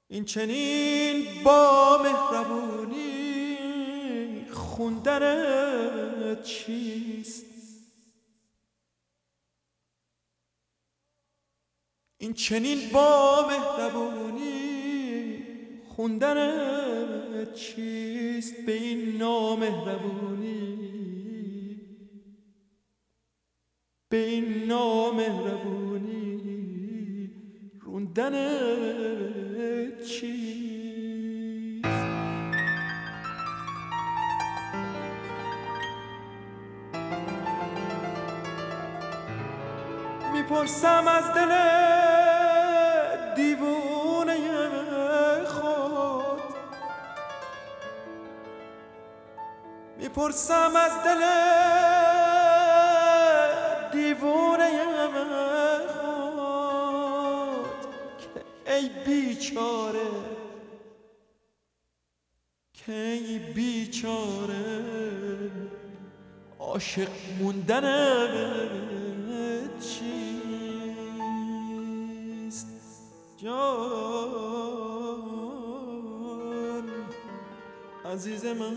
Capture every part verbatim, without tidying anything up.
این چنین با مهربونی خوندنت چیست؟ این چنین با مهربونی خوندنت چیست؟ به این نامهربونی به این نامهربونی روندنت چیست؟ میپرسم از دل دیوونه خود، میپرسم از دل دیوونه خود که ای بیچاره، که ای بیچاره عاشق موندنت چیست؟ جان عزیز من،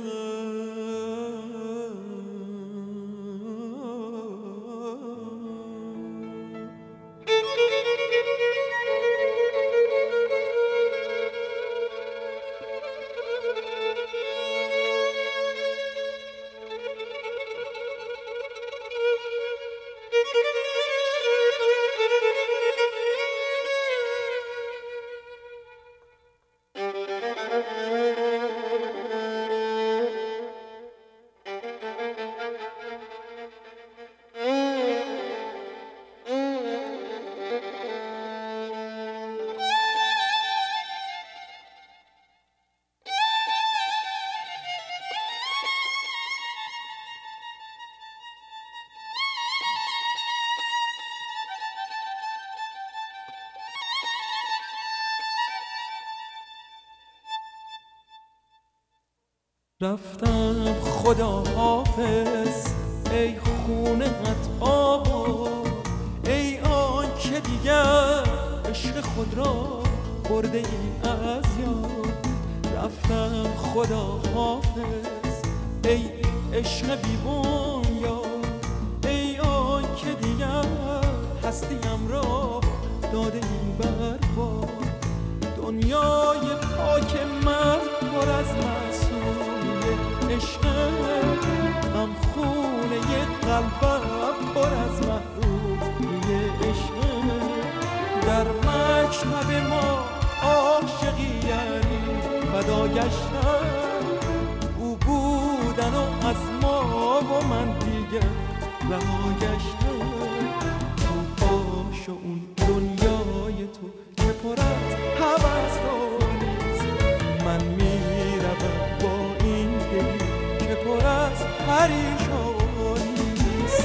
رفتم خدا حافظ ای خونت آورد، ای آن که دیگر عشق خود را برده ای از یاد. رفتم خدا حافظ ای عشق بیبون یاد، ای آن که دیگر هستیم را داده ای بر باد. دنیای پاک من پر از معصومی عشق، غم خونه قلبم پر از محرومی عشق. در مکتب ما عاشقی یعنی فدا گشتن، او بودن و از ما و من دیگر رها گشتن. تو باش و اون دنیای تو که پر از هوس‌هاییست، من میروم با این دلی که پر از پریشانیست.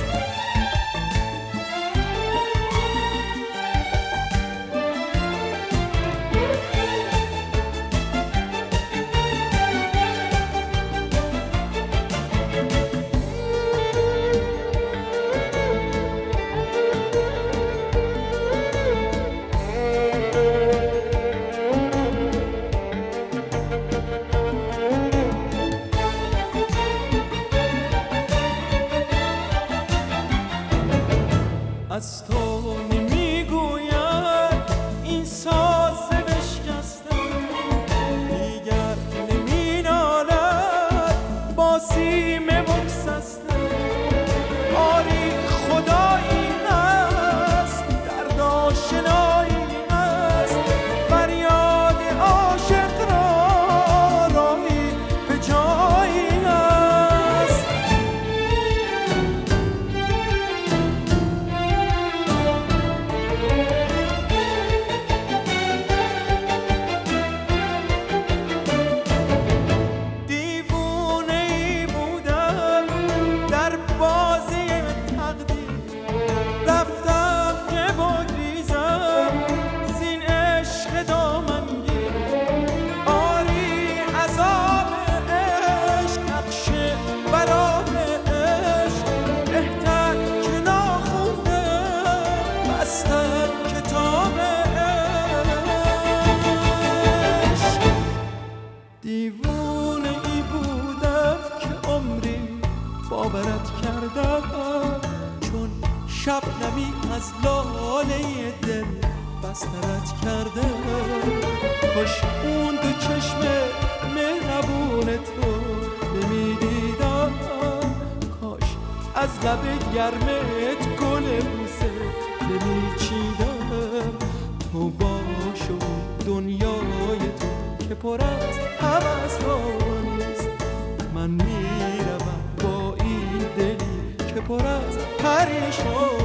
کاش اون دو چشم مهربون تو نمیدیدم، کاش از لب گرمت گل بوسه نمیچیدم. تو باش و دنیای تو که پر از هوس ها نیست، من میروم با این دلی که پر از پریشان